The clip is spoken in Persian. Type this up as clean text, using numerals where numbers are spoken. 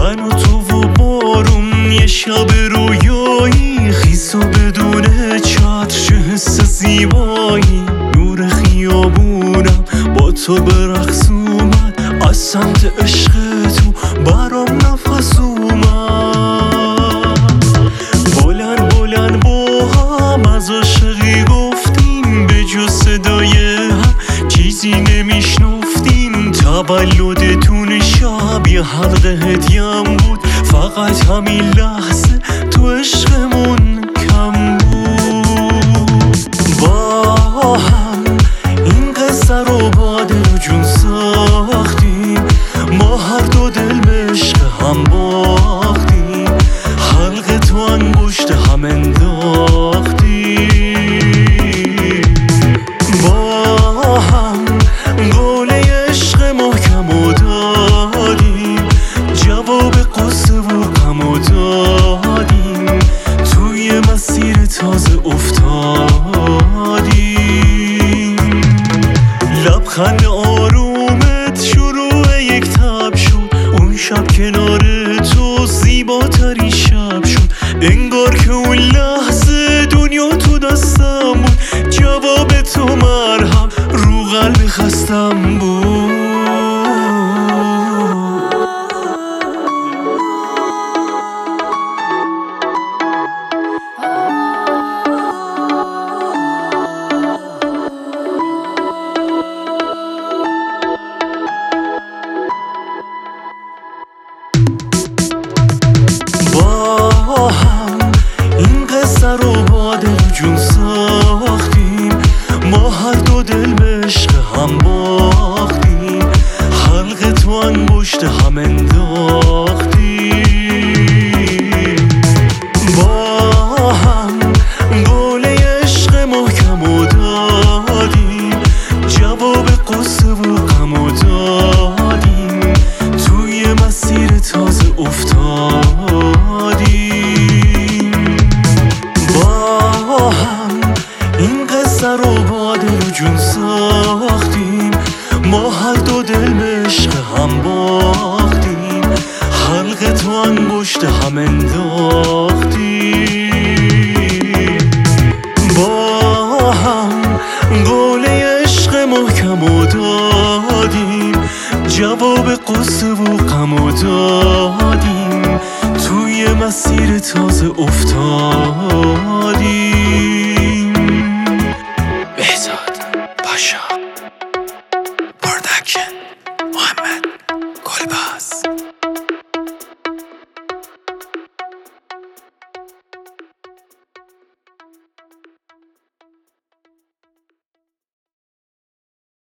من و تو و بارون یه شب رویایی، خیس و بدون چتر چه حس زیبایی. نور خیابونم با تو به رقص اومد، از سمت عشق تو برام نفس اومد. بلند بلند با هم از عشقی گفتیم، به جز صدای هم چیزی نمیشنفتیم. تولدتون شب یه حلقه هدیم بود، فقط همین لحظه تو عشقمون کم بود. با هم این قصه رو با دل و جون ساختیم، ما هر دو دل به عشق هم باختیم. حلقه تو انگشت هم انداختیم. با هم گوله عشق محکم و دادیم، جواب قصه و غم و دادیم. توی مسیر تازه افتادیم. لبخند آرومت شروع یک تب شد، اون شب کنار تو زیباترین شب شد. انگار که اون لحظه دنیا تو دستم بود، جواب تو مرهم رو قلب خستم بود. با هم این قصه رو با دل و جون ساختیم، ما هر دو دل به عشق هم باختیم. حلقه تو انگشت هم انداختیم. با هم گوله عشق محکم و دادیم، جواب قصه و غم و دادیم. توی مسیر تازه افتادیم. با هم این قصه رو با دل و جون ساختیم، ما هر دو دل به عشق هم باختیم. حلقه تو انگشت هم انداختیم. با هم گوله عشق محکم و دادیم، جواب قصه و غم و دادیم.